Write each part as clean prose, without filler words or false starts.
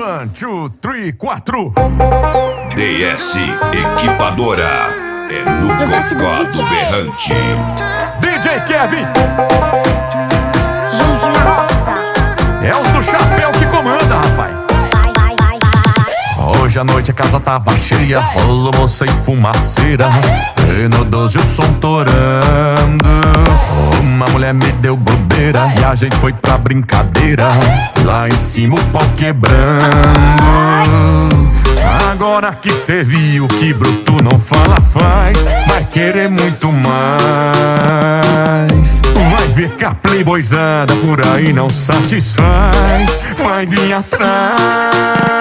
1, 2, 3, 4. DS Equipadora. É no Cocó do Berrante. DJ Kevin. Rive na roça. É os do chapéu que comanda, rapaz. Hoje à noite a casa tava cheia, rolou moça e fumaceira. E no 12 o som torando. Uma mulher me deu bobeira e a gente foi pra brincadeira. Lá em cima o pau quebrando. Agora que cê viu que bruto não fala faz, vai querer muito mais. Vai ver que a playboyzada por aí não satisfaz, vai vir atrás.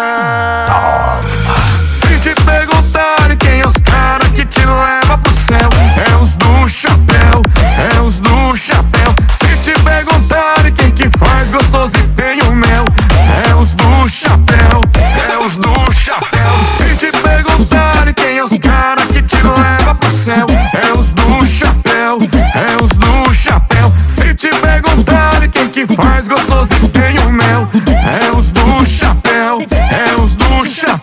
Se te perguntarem quem é os caras que te leva pro céu, é os do chapéu, é os do chapéu. Se te perguntarem quem que faz gostoso e tem o mel, é os do chapéu, é os do chapéu. Se te perguntarem quem é os caras que te leva pro céu, é os do chapéu, é os do chapéu. Se te perguntarem quem que faz gostoso e tem o mel, é os do chapéu, é os do chapéu.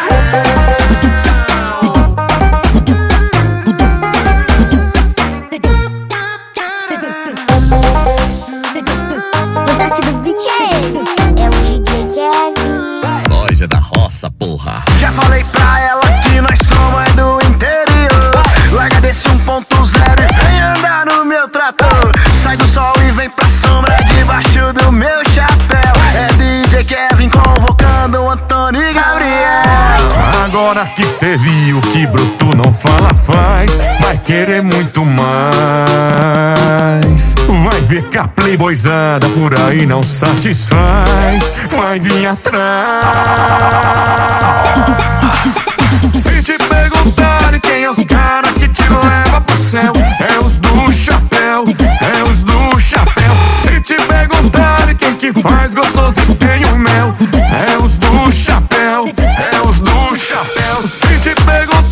É o DJ Kevin. Loja da roça, porra. Já falei pra ela que nós somos do interior. Larga desse 1.0 e vem andar no meu trator. Sai do sol e vem pra sombra debaixo do meu chapéu. É DJ Kevin convocando o Antônio e Gabriel. Agora que cê viu que bruto não fala faz, vai querer muito mais. Vai ver que a playboyzada por aí não satisfaz, vai vir atrás. Se te perguntarem quem é os caras que te leva pro céu, é os do chapéu, é os do chapéu. Se te perguntarem quem que faz gostoso e tem o mel, é os do chapéu, é os do chapéu. Se te perguntarem